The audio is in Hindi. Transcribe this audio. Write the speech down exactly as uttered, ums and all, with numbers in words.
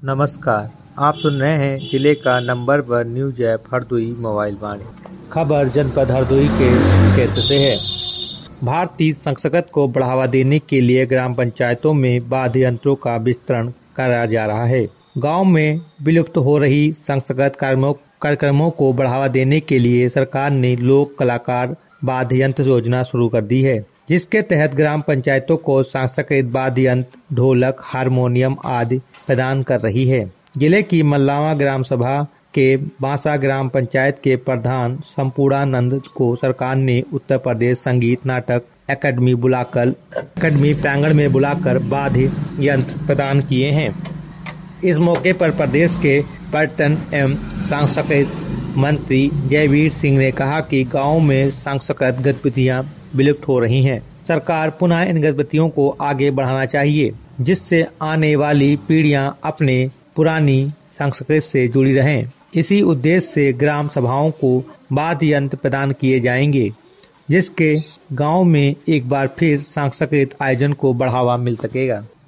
नमस्कार, आप सुन रहे हैं जिले का number one news app Hardoi mobile Vani. खबर जनपद हरदोई के क्षेत्र से है। भारतीय संस्कृत को बढ़ावा देने के लिए ग्राम पंचायतों में वाद्य यंत्रों का विस्तरण कराया जा रहा है। गांव में विलुप्त हो रही संस्कृत कार्यक्रमों को बढ़ावा देने के लिए सरकार ने लोक कलाकार वाद्य यंत्र योजना शुरू कर दी है, जिसके तहत ग्राम पंचायतों को सांस्कृतिक वाद्य यंत्र, ढोलक, हारमोनियम आदि प्रदान कर रही है। जिले की मल्लावा ग्राम सभा के बांसा ग्राम पंचायत के प्रधान संपूर्णानंद को सरकार ने उत्तर प्रदेश संगीत नाटक एकेडमी बुलाकर एकेडमी प्रांगण में बुलाकर वाद्य यंत्र प्रदान किए हैं। इस मौके पर प्रदेश के पर्यटन एवं सांस्कृतिक मंत्री जयवीर सिंह ने कहा कि गाँव में सांस्कृतिक गतिविधियां विलुप्त हो रही हैं। सरकार पुनः इन गतिविधियों को आगे बढ़ाना चाहिए, जिससे आने वाली पीढ़ियां अपने पुरानी संस्कृति से जुड़ी रहें। इसी उद्देश्य से ग्राम सभाओं को वाद्य यंत्र प्रदान किए जाएंगे, जिसके गांव में एक बार फिर सांस्कृतिक आयोजन को बढ़ावा मिल सकेगा।